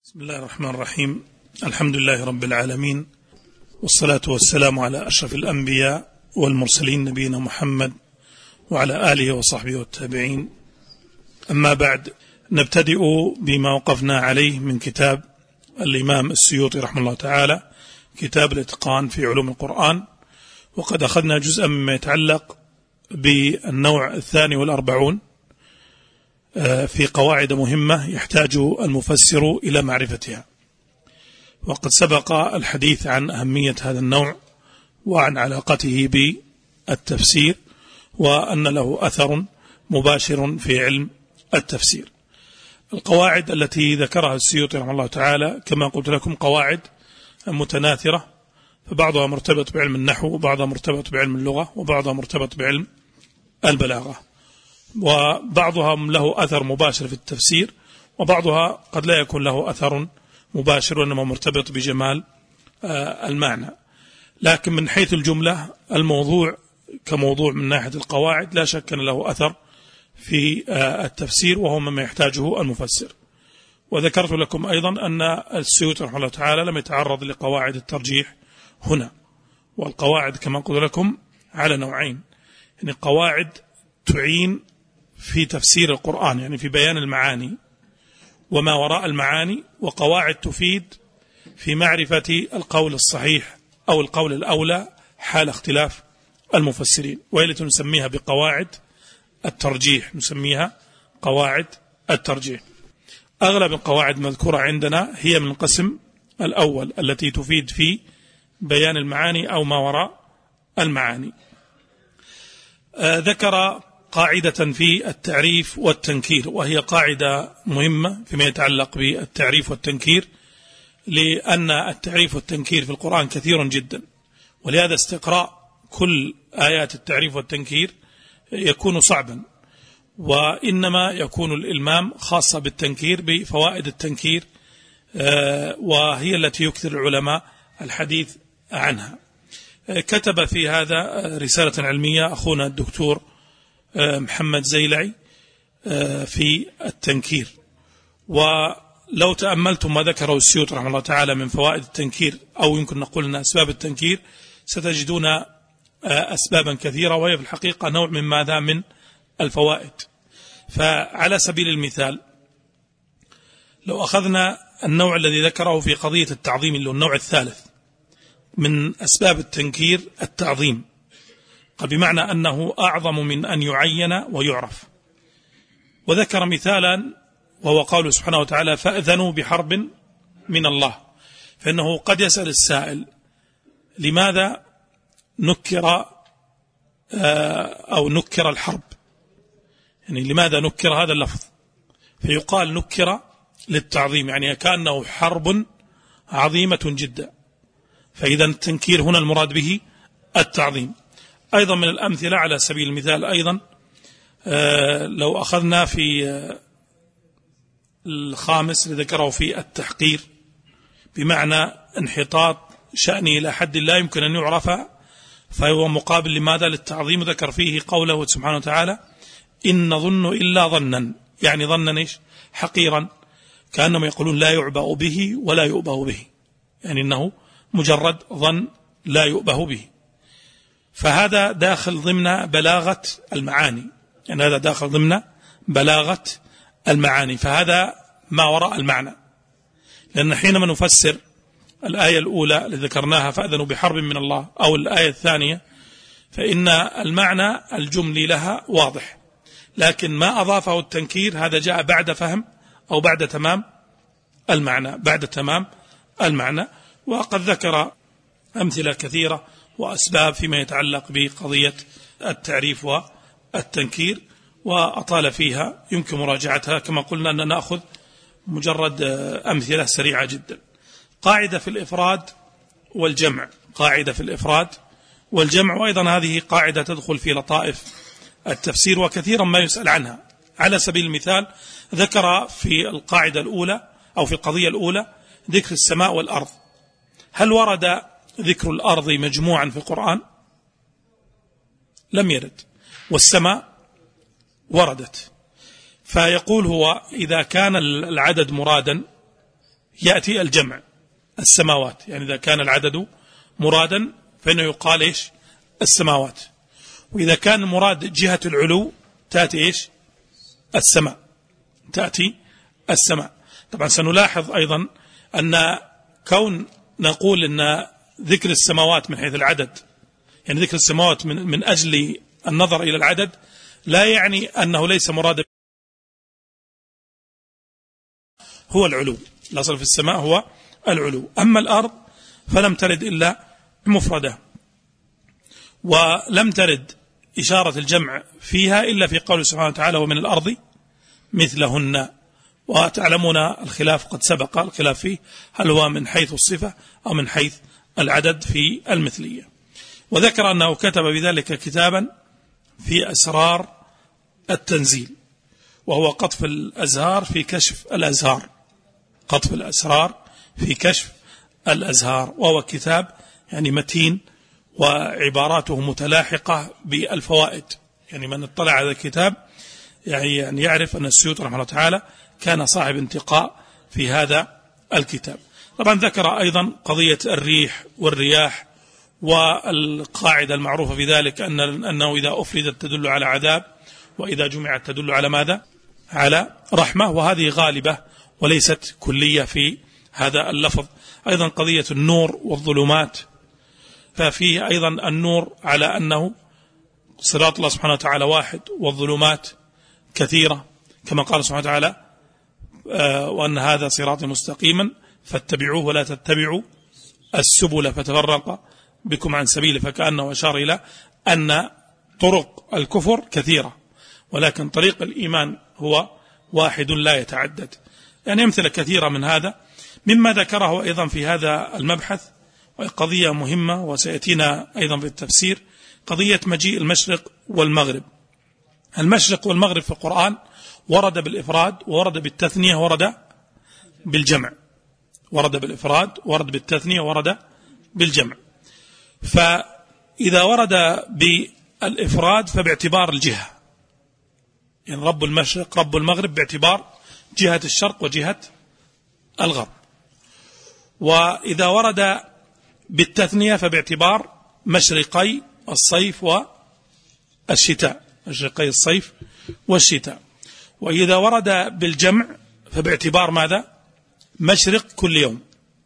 بسم الله الرحمن الرحيم. الحمد لله رب العالمين، والصلاة والسلام على أشرف الأنبياء والمرسلين نبينا محمد وعلى آله وصحبه والتابعين. أما بعد، نبتدئ بما وقفنا عليه من كتاب الإمام السيوطي رحمه الله تعالى، كتاب الإتقان في علوم القرآن، وقد أخذنا جزءا مما يتعلق بالنوع 42 في قواعد مهمة يحتاج المفسر إلى معرفتها. وقد سبق الحديث عن أهمية هذا النوع وعن علاقته بالتفسير، وأن له أثر مباشر في علم التفسير. القواعد التي ذكرها السيوطي رحمه الله تعالى كما قلت لكم قواعد متناثرة، فبعضها مرتبط بعلم النحو، وبعضها مرتبط بعلم اللغة، وبعضها مرتبط بعلم البلاغة، وبعضها له أثر مباشر في التفسير، وبعضها قد لا يكون له أثر مباشر وإنما مرتبط بجمال المعنى. لكن من حيث الجملة الموضوع كموضوع من ناحية القواعد لا شك أن له أثر في التفسير، وهو مما يحتاجه المفسر. وذكرت لكم أيضا أن السيوطي رحمه الله تعالى لم يتعرض لقواعد الترجيح هنا، والقواعد كما قلت لكم على نوعين، يعني قواعد تعين في تفسير القرآن، يعني في بيان المعاني وما وراء المعاني، وقواعد تفيد في معرفة القول الصحيح أو القول الأولى حال اختلاف المفسرين، وهي نسميها بقواعد الترجيح، نسميها قواعد الترجيح. أغلب القواعد المذكورة عندنا هي من القسم الأول التي تفيد في بيان المعاني أو ما وراء المعاني. ذكر قاعدة في التعريف والتنكير، وهي قاعدة مهمة فيما يتعلق بالتعريف والتنكير، لأن التعريف والتنكير في القرآن كثير جدا، ولهذا استقراء كل آيات التعريف والتنكير يكون صعبا، وإنما يكون الإلمام خاصة بالتنكير بفوائد التنكير، وهي التي يكثر العلماء الحديث عنها. كتب في هذا رسالة علمية أخونا الدكتور محمد زيلعي في التنكير، ولو تأملتم ما ذكره السيوطي رحمه الله تعالى من فوائد التنكير، أو يمكن نقول أن أسباب التنكير، ستجدون أسبابا كثيرة، وهي في الحقيقة نوع من ماذا من الفوائد. فعلى سبيل المثال، لو أخذنا النوع الذي ذكره في قضية التعظيم اللي هو النوع الثالث من أسباب التنكير التعظيم، بمعنى أنه أعظم من أن يعين ويعرف. وذكر مثالا وهو قوله سبحانه وتعالى فأذنوا بحرب من الله، فإنه قد يسأل السائل لماذا نكر أو نكر الحرب، يعني لماذا نكر هذا اللفظ؟ فيقال نكر للتعظيم، يعني كأنه حرب عظيمة جدا، فإذا التنكير هنا المراد به التعظيم. أيضا من الأمثلة على سبيل المثال، أيضا لو أخذنا في الخامس اللي ذكره في التحقير، بمعنى انحطاط شأنه إلى حد لا يمكن أن يعرف، فهو مقابل لماذا للتعظيم، ذكر فيه قوله سبحانه وتعالى إن نظن إلا ظنا، يعني ظنا إيش؟ حقيرا، كأنهم يقولون لا يعبأ به ولا يؤبه به، يعني إنه مجرد ظن لا يؤبه به. فهذا داخل ضمن بلاغة المعاني، يعني هذا داخل ضمن بلاغة المعاني، فهذا ما وراء المعنى. لأن حينما نفسر الآية الأولى اللي ذكرناها فأذنوا بحرب من الله، أو الآية الثانية، فإن المعنى الجملي لها واضح، لكن ما أضافه التنكير هذا جاء بعد فهم أو بعد تمام المعنى، بعد تمام المعنى. وقد ذكر أمثلة كثيرة وأسباب فيما يتعلق بقضية التعريف والتنكير، وأطال فيها، يمكن مراجعتها. كما قلنا أن نأخذ مجرد أمثلة سريعة جدا. قاعدة في الإفراد والجمع، قاعدة في الإفراد والجمع، وأيضا هذه قاعدة تدخل في لطائف التفسير وكثيرا ما يسأل عنها. على سبيل المثال، ذكر في القاعدة الأولى أو في القضية الأولى ذكر السماء والأرض. هل ورد ذكر الأرض مجموعا في القرآن؟ لم يرد. والسماء وردت. فيقول هو إذا كان العدد مرادا يأتي الجمع السماوات، يعني إذا كان العدد مرادا فإنه يقال إيش السماوات، وإذا كان المراد جهة العلو تأتي إيش السماء، تأتي السماء. طبعا سنلاحظ أيضا أن كون نقول أن ذكر السماوات من حيث العدد، يعني ذكر السماوات من أجل النظر إلى العدد، لا يعني أنه ليس مراد هو العلو، الأصل في السماء هو العلو. أما الأرض فلم ترد إلا مفردة، ولم ترد إشارة الجمع فيها إلا في قوله سبحانه وتعالى ومن الأرض مثلهن. وتعلمون الخلاف قد سبق الخلاف فيه، هل هو من حيث الصفة أو من حيث العدد في المثلية. وذكر أنه كتب بذلك كتابا في أسرار التنزيل، وهو قطف الأزهار في كشف الأزهار، قطف الأسرار في كشف الأزهار، وهو كتاب يعني متين وعباراته متلاحقة بالفوائد. يعني من اطلع على الكتاب يعني يعرف أن السيوطي رحمه الله تعالى كان صاحب انتقاء في هذا الكتاب. طبعا ذكر أيضا قضية الريح والرياح، والقاعدة المعروفة في ذلك أنه إذا أفردت تدل على عذاب، وإذا جمعت تدل على ماذا؟ على رحمة، وهذه غالبة وليست كلية في هذا اللفظ. أيضا قضية النور والظلمات، ففيه أيضا النور على أنه صراط الله سبحانه وتعالى واحد، والظلمات كثيرة كما قال سبحانه وتعالى وأن هذا صراطي مستقيما فاتبعوه ولا تتبعوا السبل فتفرق بكم عن سبيله، فكأنه أشار إلى أن طرق الكفر كثيرة، ولكن طريق الإيمان هو واحد لا يتعدد. يعني أمثلة كثيرة من هذا. مما ذكره أيضا في هذا المبحث قضية مهمة وسيأتينا أيضا في التفسير، قضية مجيء المشرق والمغرب. المشرق والمغرب في القرآن ورد بالإفراد وورد بالتثنية ورد بالجمع، ورد بالإفراد ورد بالتثنية ورد بالجمع. فإذا ورد بالإفراد فباعتبار الجهة، يعني رب المشرق رب المغرب باعتبار جهة الشرق وجهة الغرب. وإذا ورد بالتثنية فباعتبار مشرقي الصيف والشتاء، مشرقي الصيف والشتاء. وإذا ورد بالجمع فباعتبار ماذا؟ مشرق كل يوم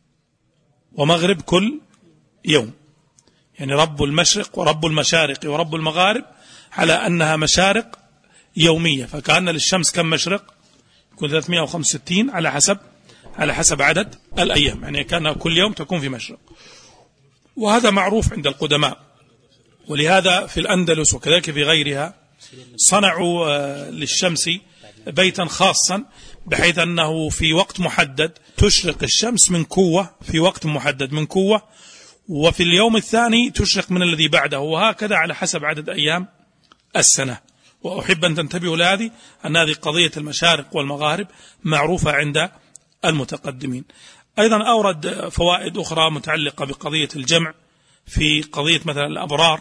ومغرب كل يوم، يعني رب المشرق ورب المشارق ورب المغارب على أنها مشارق يومية، فكأن للشمس كم مشرق؟ يكون 365 على حسب عدد الأيام، يعني كأنها كل يوم تكون في مشرق. وهذا معروف عند القدماء، ولهذا في الأندلس وكذلك في غيرها صنعوا للشمس بيتا خاصا، بحيث أنه في وقت محدد تشرق الشمس من كوة، في وقت محدد من كوة، وفي اليوم الثاني تشرق من الذي بعده، وهكذا على حسب عدد أيام السنة. وأحب أن تنتبهوا لهذه، أن هذه قضية المشارق والمغارب معروفة عند المتقدمين. أيضا أورد فوائد أخرى متعلقة بقضية الجمع، في قضية مثلا الأبرار،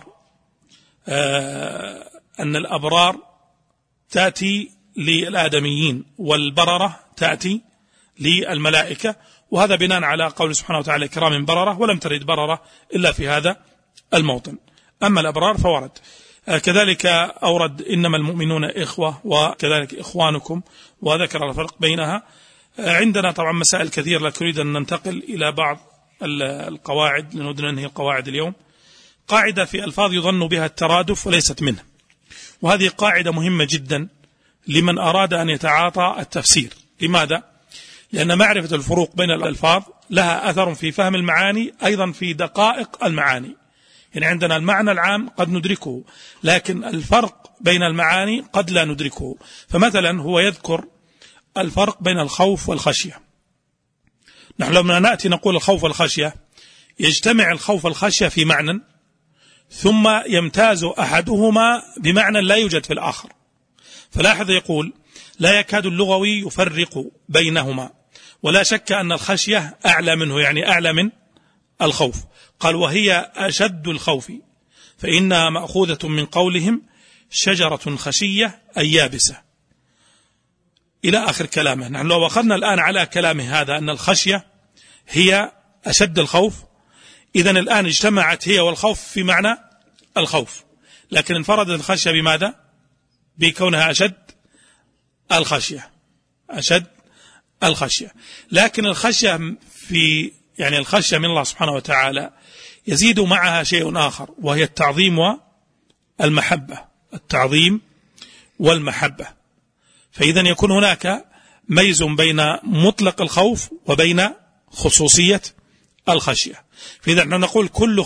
أن الأبرار تأتي للآدميين والبررة تأتي للملائكة، وهذا بناء على قول سبحانه وتعالى كرام بررة، ولم ترد بررة إلا في هذا الموطن. أما الأبرار فورد. كذلك أورد إنما المؤمنون إخوة، وكذلك إخوانكم، وذكر الفرق بينها. عندنا طبعا مسائل كثيرة، لكن نريد أن ننتقل إلى بعض القواعد لنود ننهي القواعد اليوم. قاعدة في ألفاظ يظن بها الترادف وليست منه، وهذه قاعدة مهمة جدا لمن أراد أن يتعاطى التفسير. لماذا؟ لأن معرفة الفروق بين الألفاظ لها أثر في فهم المعاني، أيضا في دقائق المعاني. يعني عندنا المعنى العام قد ندركه، لكن الفرق بين المعاني قد لا ندركه. فمثلا هو يذكر الفرق بين الخوف والخشية. نحن لما نأتي نقول الخوف والخشية، يجتمع الخوف والخشية في معنى، ثم يمتاز أحدهما بمعنى لا يوجد في الآخر. فلاحظ يقول لا يكاد اللغوي يفرق بينهما، ولا شك أن الخشية أعلى منه، يعني أعلى من الخوف. قال وهي أشد الخوف، فإنها مأخوذة من قولهم شجرة خشية أي يابسة. إلى آخر كلامه. نحن لو أخذنا الآن على كلامه هذا أن الخشية هي أشد الخوف، إذن الآن اجتمعت هي والخوف في معنى الخوف، لكن انفردت الخشية بماذا؟ بكونها أشد الخشية، أشد الخشية. لكن الخشية يعني الخشية من الله سبحانه وتعالى يزيد معها شيء آخر، وهي التعظيم والمحبة، التعظيم والمحبة. فإذا يكون هناك ميز بين مطلق الخوف وبين خصوصية الخشية. فإذا نقول كل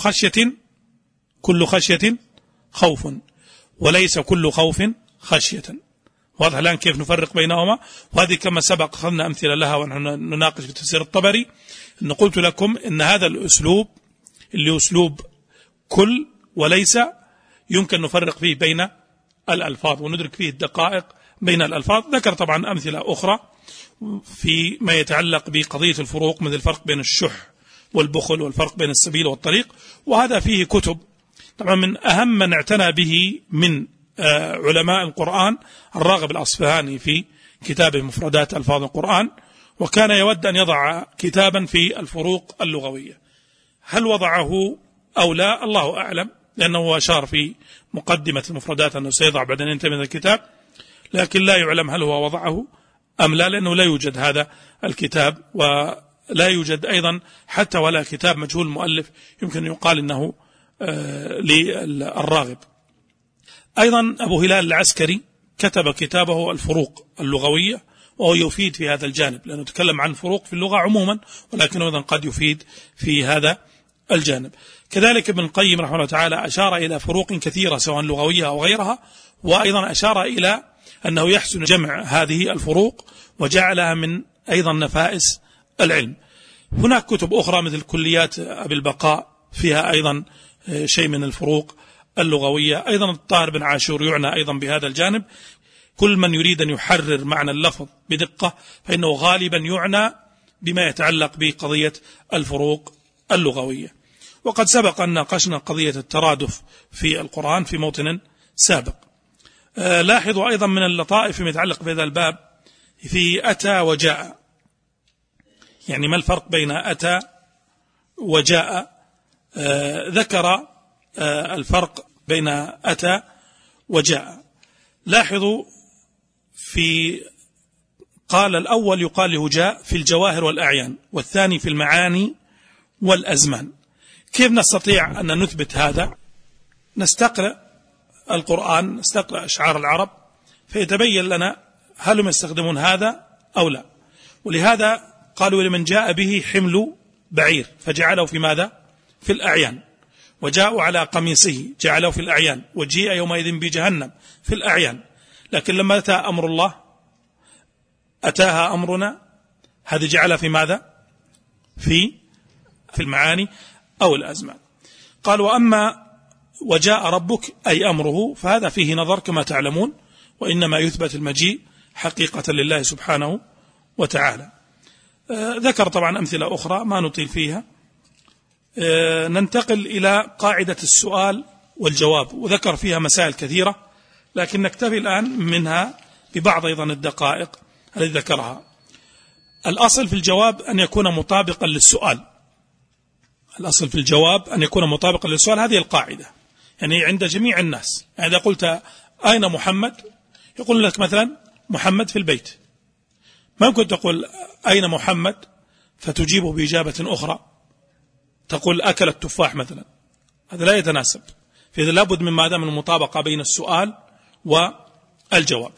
خشية خوف، وليس كل خوف خشية. واضح الآن كيف نفرق بينهما؟ وهذه كما سبق أخذنا أمثلة لها ونحن نناقش في تفسير الطبري، أن قلت لكم أن هذا الأسلوب اللي أسلوب كل وليس يمكن نفرق فيه بين الألفاظ وندرك فيه الدقائق بين الألفاظ. ذكر طبعا أمثلة أخرى في ما يتعلق بقضية الفروق، مثل الفرق بين الشح والبخل والفرق بين السبيل والطريق، وهذا فيه كتب. طبعا من أهم من اعتنى به من علماء القرآن الراغب الأصفهاني في كتابه مفردات ألفاظ القرآن، وكان يود أن يضع كتابا في الفروق اللغوية. هل وضعه أو لا الله أعلم، لأنه أشار في مقدمة المفردات أنه سيضع بعد أن ينتهي من الكتاب، لكن لا يعلم هل هو وضعه أم لا، لأنه لا يوجد هذا الكتاب، ولا يوجد أيضا حتى ولا كتاب مجهول المؤلف يمكن أن يقال أنه للراغب. أيضا أبو هلال العسكري كتب كتابه الفروق اللغوية، وهو يفيد في هذا الجانب، لأنه تكلم عن فروق في اللغة عموما، ولكنه أيضا قد يفيد في هذا الجانب. كذلك ابن القيم رحمه الله تعالى أشار إلى فروق كثيرة سواء لغوية أو غيرها، وأيضا أشار إلى أنه يحسن جمع هذه الفروق وجعلها من أيضا نفائس العلم. هناك كتب أخرى مثل كليات أبي البقاء فيها أيضا شيء من الفروق اللغوية. أيضا الطاهر بن عاشور يعنى أيضا بهذا الجانب. كل من يريد أن يحرر معنى اللفظ بدقة فإنه غالبا يعنى بما يتعلق بقضية الفروق اللغوية. وقد سبق أن ناقشنا قضية الترادف في القرآن في موطن سابق. لاحظوا أيضا من اللطائف فيما يتعلق بهذا الباب في أتى وجاء، يعني ما الفرق بين أتى وجاء؟ ذكر الفرق بين أتى وجاء. لاحظوا قال الأول يقال له جاء في الجواهر والأعيان، والثاني في المعاني والأزمان. كيف نستطيع أن نثبت هذا؟ نستقرأ القرآن، نستقرأ أشعار العرب، فيتبين لنا هل هم يستخدمون هذا أو لا. ولهذا قالوا لمن جاء به حمل بعير فجعله في ماذا؟ في الأعيان. وجاءوا على قميصه جعله في الأعيان، وجيء يومئذ بجهنم في الأعيان. لكن لما أتى أمر الله، أتاها أمرنا، هذه جعلها في ماذا؟ في المعاني أو الأزمان. قال وأما وجاء ربك أي أمره فهذا فيه نظر كما تعلمون، وإنما يثبت المجيء حقيقة لله سبحانه وتعالى. ذكر طبعا أمثلة أخرى ما نطيل فيها. ننتقل إلى قاعدة السؤال والجواب، وذكر فيها مسائل كثيرة، لكن نكتفي الآن منها ببعض أيضا الدقائق التي ذكرها. الأصل في الجواب أن يكون مطابقا للسؤال. الأصل في الجواب أن يكون مطابقا للسؤال، هذه القاعدة يعني عند جميع الناس. يعني إذا قلت أين محمد يقول لك مثلا محمد في البيت، ما يمكن تقول أين محمد فتجيبه بإجابة أخرى، تقول أكل التفاح مثلا، هذا لا يتناسب. فإذا لابد من ماذا؟ من المطابقة بين السؤال والجواب.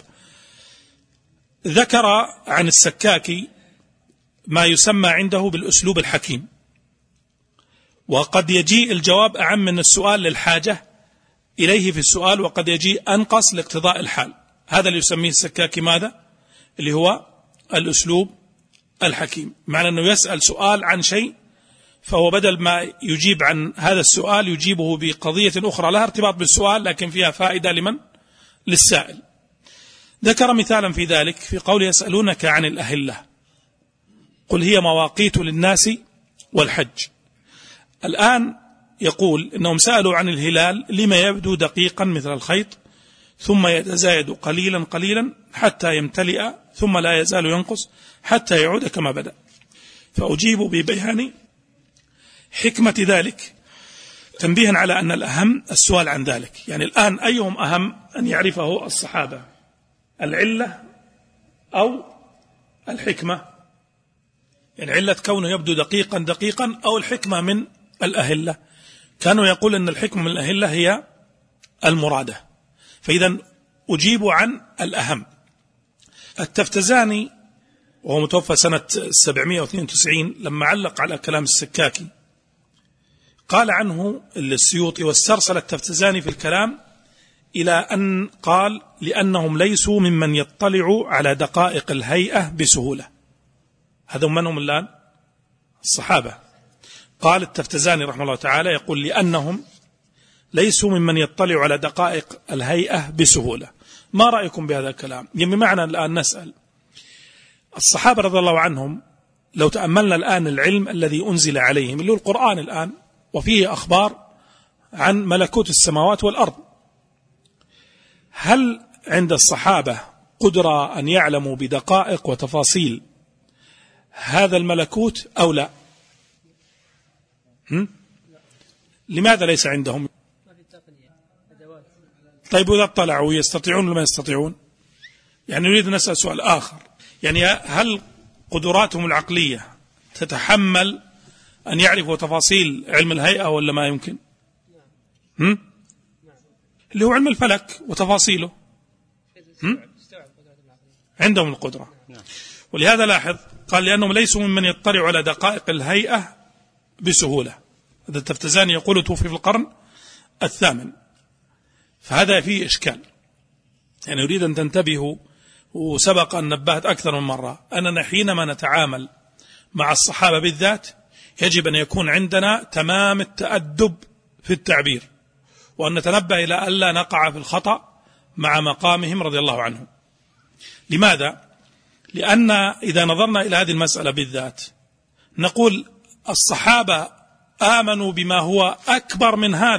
ذكر عن السكاكي ما يسمى عنده بالأسلوب الحكيم، وقد يجيء الجواب أعم من السؤال للحاجة إليه في السؤال، وقد يجيء أنقص لاقتضاء الحال. هذا اللي يسميه السكاكي ماذا؟ اللي هو الأسلوب الحكيم، معنى أنه يسأل سؤال عن شيء، فهو بدل ما يجيب عن هذا السؤال يجيبه بقضية أخرى لها ارتباط بالسؤال لكن فيها فائدة لمن؟ للسائل. ذكر مثالا في ذلك في قول يسألونك عن الأهلة قل هي مواقيت للناس والحج. الآن يقول إنهم سألوا عن الهلال لما يبدو دقيقا مثل الخيط ثم يتزايد قليلا قليلا حتى يمتلئ ثم لا يزال ينقص حتى يعود كما بدأ. فأجيب ببيان حكمة ذلك تنبيها على أن الأهم السؤال عن ذلك. يعني الآن أيهم أهم أن يعرفه الصحابة، العلة أو الحكمة؟ يعني علة كونه يبدو دقيقا أو الحكمة من الأهلة؟ كانوا يقول أن الحكمة من الأهلة هي المرادة. فإذا أجيب عن الأهم. التفتزاني وهو متوفى سنة 792 لما علق على كلام السكاكي قال عنه السيوطي واسترسل التفتزاني في الكلام إلى أن قال لأنهم ليسوا ممن يطلعوا على دقائق الهيئة بسهولة. هذا من هم الآن؟ الصحابة. قال التفتزاني رحمه الله تعالى يقول لأنهم ليسوا ممن يطلعوا على دقائق الهيئة بسهولة. ما رأيكم بهذا الكلام؟ يعني بمعنى الآن نسأل الصحابة رضي الله عنهم لو تأملنا الآن العلم الذي أنزل عليهم اللي هو القرآن الآن وفيه أخبار عن ملكوت السماوات والأرض، هل عند الصحابة قدرة أن يعلموا بدقائق وتفاصيل هذا الملكوت أو لا؟ لماذا ليس عندهم؟ طيب إذا اطلعوا يستطيعون ولا ما يستطيعون؟ يعني نريد أن نسأل سؤال آخر، يعني هل قدراتهم العقلية تتحمل أن يعرفوا تفاصيل علم الهيئة ولا ما يمكن؟ اللي هو علم الفلك وتفاصيله عندهم القدرة. ولهذا لاحظ قال لأنهم ليسوا ممن يطلع على دقائق الهيئة بسهولة. هذا التفتزاني يقول توفي في القرن 8. فهذا فيه إشكال. يعني يريد أن تنتبهوا، وسبق أن نبهت أكثر من مرة أننا حينما نتعامل مع الصحابة بالذات يجب أن يكون عندنا تمام التأدب في التعبير، وأن نتنبه إلى ألا نقع في الخطأ مع مقامهم رضي الله عنهم. لماذا؟ لأن إذا نظرنا إلى هذه المسألة بالذات نقول الصحابة آمنوا بما هو أكبر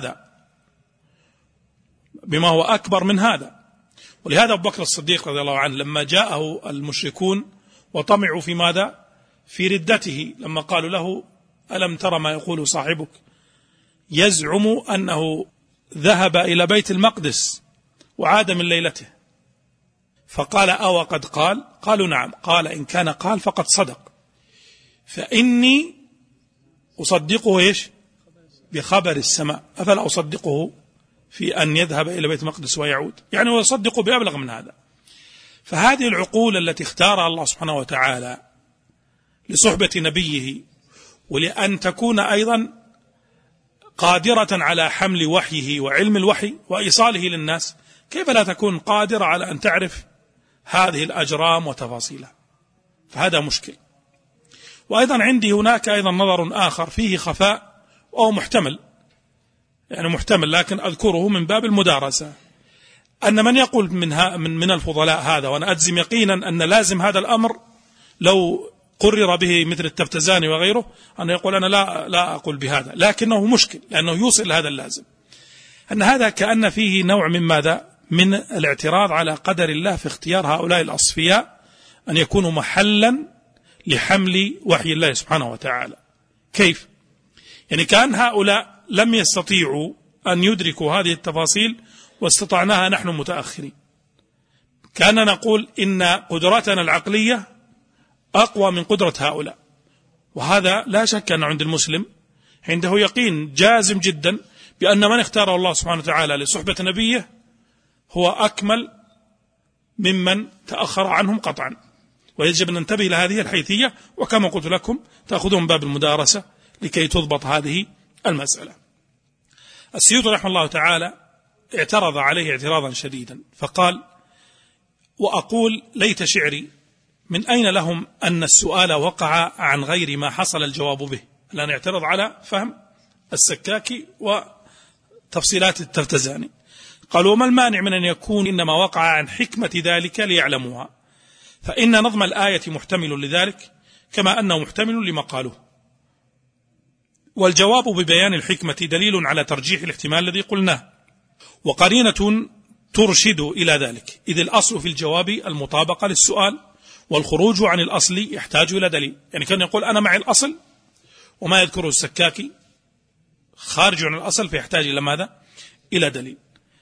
من هذا، ولهذا أبو بكر الصديق رضي الله عنه لما جاءه المشركون وطمعوا في ماذا؟ في ردته، لما قالوا له ألم ترى ما يقول صاحبك يزعم أنه ذهب إلى بيت المقدس وعاد من ليلته، فقال أو قد قال؟ قالوا نعم. قال إن كان قال فقد صدق، فإني أصدقه إيش؟ بخبر السماء، أفلا أصدقه في أن يذهب إلى بيت المقدس ويعود؟ يعني هو يصدق بأبلغ من هذا. فهذه العقول التي اختارها الله سبحانه وتعالى لصحبة نبيه ولأن تكون أيضا قادرة على حمل وحيه وعلم الوحي وإيصاله للناس، كيف لا تكون قادرة على أن تعرف هذه الأجرام وتفاصيلها؟ فهذا مشكل. وأيضا عندي هناك أيضا نظر آخر فيه خفاء أو محتمل، يعني محتمل لكن أذكره من باب المدارسة، أن من يقول من الفضلاء هذا، وأنا أجزم يقينا أن لازم هذا الأمر لو قرر به مثل التفتزاني وغيره أن يقول أنا لا أقول بهذا، لكنه مشكل لأنه يوصل هذا اللازم، أن هذا كأن فيه نوع من ماذا؟ من الاعتراض على قدر الله في اختيار هؤلاء الأصفياء أن يكونوا محلا لحمل وحي الله سبحانه وتعالى. كيف؟ يعني كان هؤلاء لم يستطيعوا أن يدركوا هذه التفاصيل واستطعناها نحن متأخرين. كان نقول إن قدرتنا العقلية أقوى من قدرة هؤلاء، وهذا لا شك أن عند المسلم عنده يقين جازم جدا بأن من اختاره الله سبحانه وتعالى لصحبة نبيه هو أكمل ممن تأخر عنهم قطعا. ويجب أن ننتبه إلى هذه الحيثية، وكما قلت لكم تأخذون باب المدارسة لكي تضبط هذه المسألة. السيوطي رحمه الله تعالى اعترض عليه اعتراضا شديدا فقال وأقول ليت شعري من أين لهم أن السؤال وقع عن غير ما حصل الجواب به. الآن اعترض على فهم السكاكي وتفصيلات التفتزاني. قالوا وما المانع من أن يكون إنما وقع عن حكمة ذلك ليعلموها، فإن نظم الآية محتمل لذلك كما أنه محتمل لما قالوه، والجواب ببيان الحكمة دليل على ترجيح الاحتمال الذي قلناه، وقرينة ترشد إلى ذلك، إذ الأصل في الجواب المطابقة للسؤال، والخروج عن الأصل يحتاج إلى دليل. يعني كان يقول أنا معي الأصل وما يذكره السكاكي خارج عن الأصل، فيحتاج إلى ماذا؟ إلى دليل.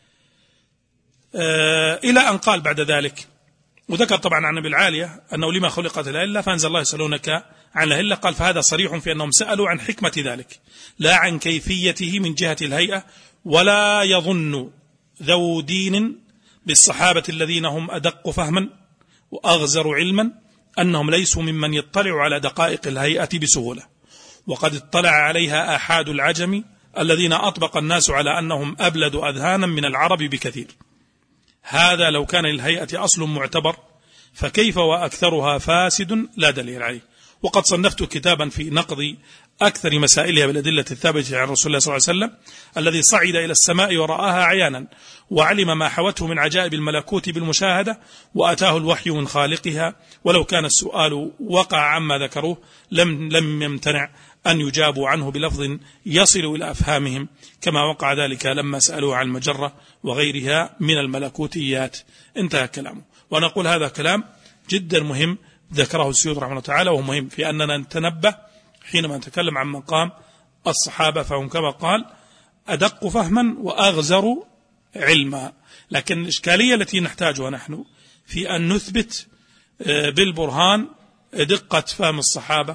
إلى أن قال بعد ذلك، وذكر طبعا عن أبي العالية أنه لما خلقت الأهلة فأنزل الله يسألونك عن الأهلة، قال فهذا صريح في أنهم سألوا عن حكمة ذلك لا عن كيفيته من جهة الهيئة. ولا يظن ذو دين بالصحابة الذين هم أدق فهما وأغزر علما أنهم ليسوا ممن يطلع على دقائق الهيئة بسهولة، وقد اطلع عليها آحاد العجم الذين أطبق الناس على أنهم أبلد أذهانا من العرب بكثير. هذا لو كان للهيئة أصل معتبر فكيف وأكثرها فاسد لا دليل عليه. وقد صنفت كتابا في نقض أكثر مسائلها بالأدلة الثابتة عن رسول الله صلى الله عليه وسلم الذي صعد إلى السماء ورآها عيانا وعلم ما حوته من عجائب الملكوت بالمشاهدة، وأتاه الوحي من خالقها، ولو كان السؤال وقع عما ذكروه لم يمتنع أن يجابوا عنه بلفظ يصل إلى أفهامهم، كما وقع ذلك لما سألوه عن المجرة وغيرها من الملكوتيات. انتهى كلامه. ونقول هذا كلام جدا مهم ذكره السيوطي رحمه الله تعالى، وهو مهم في أننا نتنبه حينما نتكلم عن مقام الصحابة، فهم كما قال أدق فهما وأغزر علما. لكن الإشكالية التي نحتاجها نحن في أن نثبت بالبرهان دقة فهم الصحابة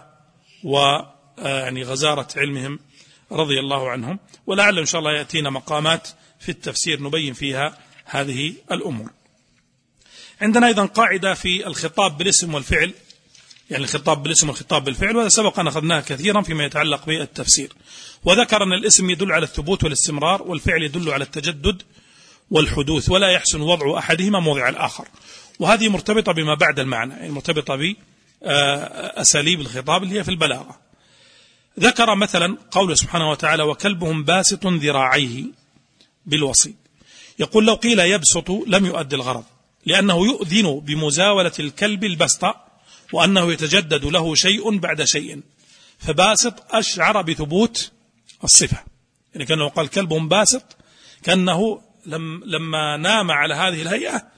ويعني غزارة علمهم رضي الله عنهم، ولعل إن شاء الله يأتينا مقامات في التفسير نبين فيها هذه الأمور. عندنا أيضا قاعدة في الخطاب بالاسم والفعل، يعني الخطاب بالاسم والخطاب بالفعل، وهذا سبق أن أخذناها كثيرا فيما يتعلق بالتفسير. وذكر أن الاسم يدل على الثبوت والاستمرار، والفعل يدل على التجدد والحدوث، ولا يحسن وضع أحدهما موضع الآخر. وهذه مرتبطة بما بعد المعنى، يعني مرتبطة بأساليب الخطاب اللي هي في البلاغة. ذكر مثلا قوله سبحانه وتعالى وكلبهم باسط ذراعيه بالوصيد، يقول لو قيل يبسط لم يؤدي الغرض، لأنه يؤذن بمزاولة الكلب البسط وأنه يتجدد له شيء بعد شيء، فباسط أشعر بثبوت الصفة. يعني كأنه قال كلبهم باسط كأنه لما نام على هذه الهيئة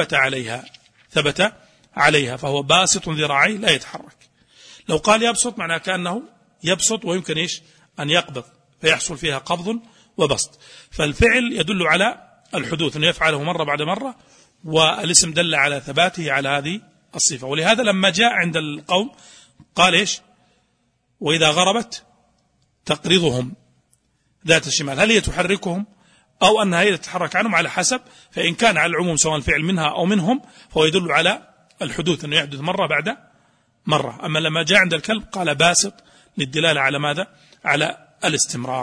ثبت عليها فهو باسط ذراعيه لا يتحرك. لو قال يبسط معناه كأنه يبسط ويمكن أن يقبض فيحصل فيها قبض وبسط. فالفعل يدل على الحدوث أنه يفعله مرة بعد مرة، والاسم دل على ثباته على هذه الصفة. ولهذا لما جاء عند القوم قال وإذا غربت تقرضهم ذات الشمال، هل هي تحركهم أو أنها هي تتحرك عنهم؟ على حسب. فإن كان على العموم سواء الفعل منها أو منهم فهو يدل على الحدوث أنه يحدث مرة بعد مرة. أما لما جاء عند الكلب قال باسط للدلالة على ماذا؟ على الاستمرار.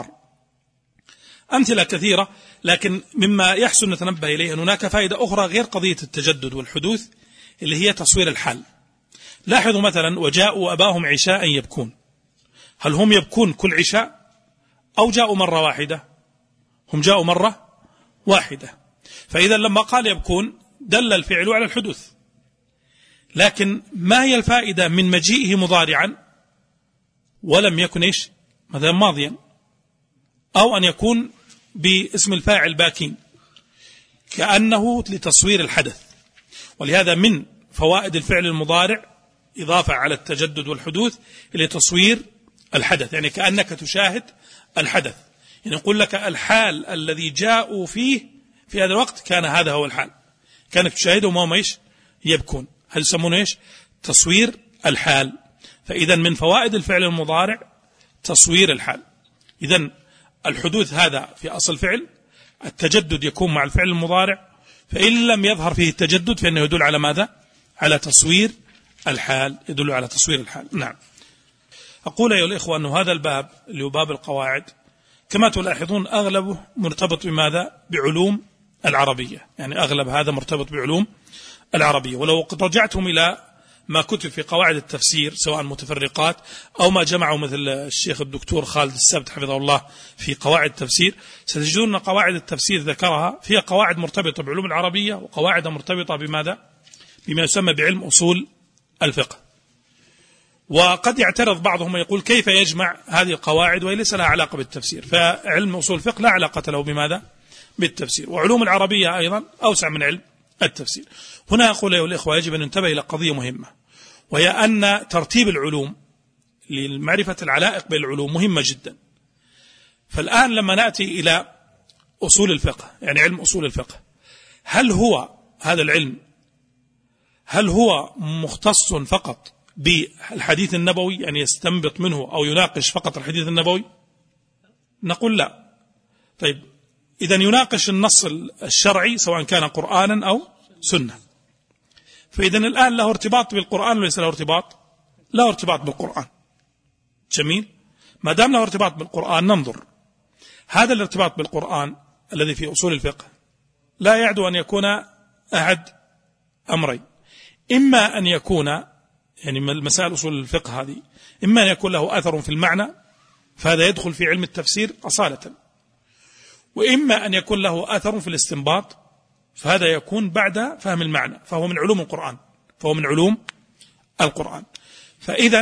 أمثلة كثيرة، لكن مما يحسن نتنبه إليه أن هناك فائدة أخرى غير قضية التجدد والحدوث اللي هي تصوير الحال. لاحظوا مثلا وجاءوا أباهم عشاء يبكون، هل هم يبكون كل عشاء أو جاءوا مرة واحدة؟ هم جاءوا مرة واحدة، فإذا لما قال يبكون دل الفعل على الحدوث. لكن ما هي الفائدة من مجيئه مضارعا ولم يكن مثلا ماضيا، أو أن يكون باسم الفاعل باكين كأنه لتصوير الحدث. ولهذا من فوائد الفعل المضارع إضافة على التجدد والحدوث إلى تصوير الحدث، يعني كأنك تشاهد الحدث. يعني يقول لك الحال الذي جاءوا فيه في هذا الوقت كان هذا هو الحال، كانك تشاهدهم وهم يبكون. هل يسمونه تصوير الحال. فإذا من فوائد الفعل المضارع تصوير الحال. إذن الحدوث هذا في أصل فعل، التجدد يكون مع الفعل المضارع، فإن لم يظهر فيه التجدد فإنه يدل على ماذا؟ على تصوير الحال، يدل على تصوير الحال. نعم. أقول أيها الإخوة أن هذا الباب اللي هو باب القواعد كما تلاحظون أغلبه مرتبط بماذا؟ بعلوم العربية، يعني أغلب هذا مرتبط بعلوم العربية. ولو رجعتم إلى ما كتب في قواعد التفسير سواء متفرقات أو ما جمعوا مثل الشيخ الدكتور خالد السبت حفظه الله في قواعد التفسير، ستجدون أن قواعد التفسير ذكرها فيها قواعد مرتبطة بعلوم العربية وقواعد مرتبطة بماذا؟ بما يسمى بعلم أصول الفقه. وقد يعترض بعضهم ويقول كيف يجمع هذه القواعد وهي ليس لها علاقة بالتفسير؟ فعلم أصول الفقه لا علاقة له بماذا؟ بالتفسير. وعلوم العربية أيضا أوسع من علم التفسير. هنا أقول أيها الإخوة يجب أن ننتبه إلى قضية مهمة، وهي أن ترتيب العلوم لمعرفة العلائق بين العلوم مهمة جدا. فالآن لما نأتي إلى أصول الفقه، يعني علم أصول الفقه، هل هو هذا العلم هل هو مختص فقط بالحديث النبوي، يعني يستنبط منه أو يناقش فقط الحديث النبوي؟ نقول لا. طيب إذا يناقش النص الشرعي سواء كان قرآنا أو سنة، فإذا الآن له ارتباط بالقرآن وليس له ارتباط؟ له ارتباط بالقرآن. جميل. ما دام له ارتباط بالقرآن ننظر هذا الارتباط بالقرآن الذي في أصول الفقه لا يعدو أن يكون أحد أمرين، إما أن يكون يعني مسائل أصول الفقه هذه إما أن يكون له أثر في المعنى فهذا يدخل في علم التفسير أصالة، وإما أن يكون له أثر في الاستنباط فهذا يكون بعد فهم المعنى، فهو من علوم القرآن، فهو من علوم القرآن. فإذا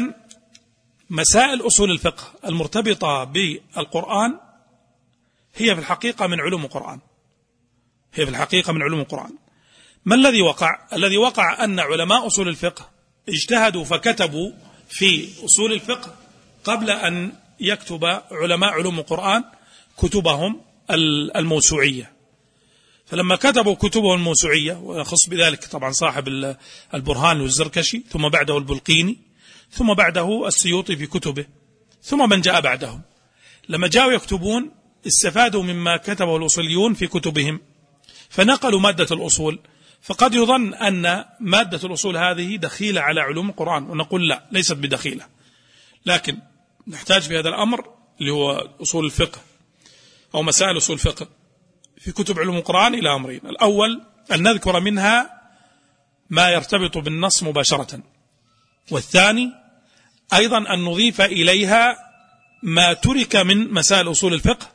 مسائل أصول الفقه المرتبطة بالقرآن هي في الحقيقة من علوم القرآن، هي في الحقيقة من علوم القرآن. ما الذي وقع؟ الذي وقع أن علماء أصول الفقه اجتهدوا فكتبوا في أصول الفقه قبل أن يكتب علماء علوم القرآن كتبهم الموسوعية. فلما كتبوا كتبهم الموسوعية، ويخص بذلك طبعا صاحب البرهان والزركشي، ثم بعده البلقيني، ثم بعده السيوطي في كتبه، ثم من جاء بعدهم، لما جاءوا يكتبون استفادوا مما كتبه الأصوليون في كتبهم فنقلوا مادة الأصول. فقد يظن أن مادة الأصول هذه دخيلة على علوم القرآن، ونقول لا، ليست بدخيلة، لكن نحتاج في هذا الأمر اللي هو أصول الفقه أو مسائل أصول الفقه في كتب علوم القرآن إلى أمرين: الأول أن نذكر منها ما يرتبط بالنص مباشرة، والثاني أيضا أن نضيف إليها ما ترك من مسائل أصول الفقه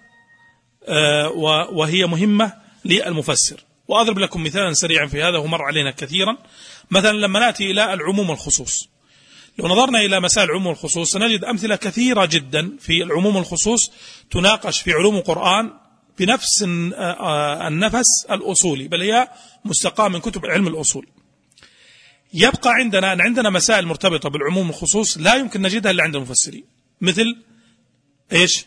وهي مهمة للمفسر. وأضرب لكم مثالا سريعا في هذا ومر علينا كثيرا. مثلا لما نأتي إلى العموم والخصوص، لو نظرنا إلى مسائل العموم والخصوص سنجد أمثلة كثيرة جدا في العموم والخصوص تناقش في علوم القرآن بنفس النفس الأصولي، بل هي مستقاة من كتب علم الأصول. يبقى عندنا مسائل مرتبطة بالعموم والخصوص لا يمكن نجدها إلا عند المفسرين، مثل إيش؟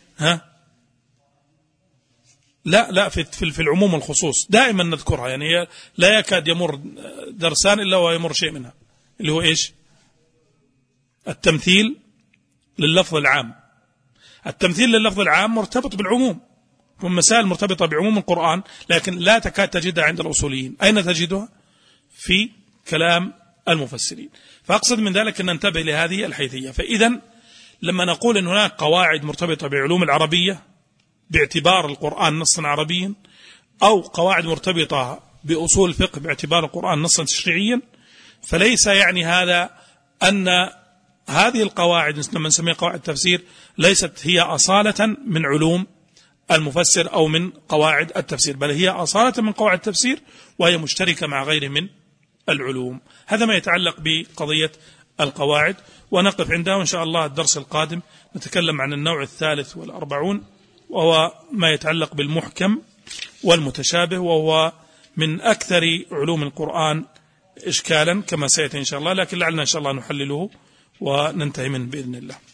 لا في العموم والخصوص دائما نذكرها، يعني هي لا يكاد يمر درسان إلا ويمر شيء منها، اللي هو إيش؟ التمثيل لللفظ العام. التمثيل لللفظ العام مرتبط بالعموم، والمسائل مرتبطة بعموم القرآن، لكن لا تكاد تجدها عند الأصوليين. أين تجدها؟ في كلام المفسرين. فأقصد من ذلك أن ننتبه لهذه الحيثية. فإذا لما نقول أن هناك قواعد مرتبطة بعلوم العربية باعتبار القرآن نصا عربيا، أو قواعد مرتبطة بأصول الفقه باعتبار القرآن نصا تشريعيا، فليس يعني هذا أن هذه القواعد لما نسميها قواعد التفسير ليست هي أصالة من علوم المفسر أو من قواعد التفسير، بل هي أصالة من قواعد التفسير وهي مشتركة مع غيره من العلوم. هذا ما يتعلق بقضية القواعد، ونقف عندها، وإن شاء الله الدرس القادم نتكلم عن النوع الثالث والأربعون، وهو ما يتعلق بالمحكم والمتشابه، وهو من أكثر علوم القرآن إشكالا كما سيأتي إن شاء الله، لكن لعلنا إن شاء الله نحلله وننتهي منه بإذن الله.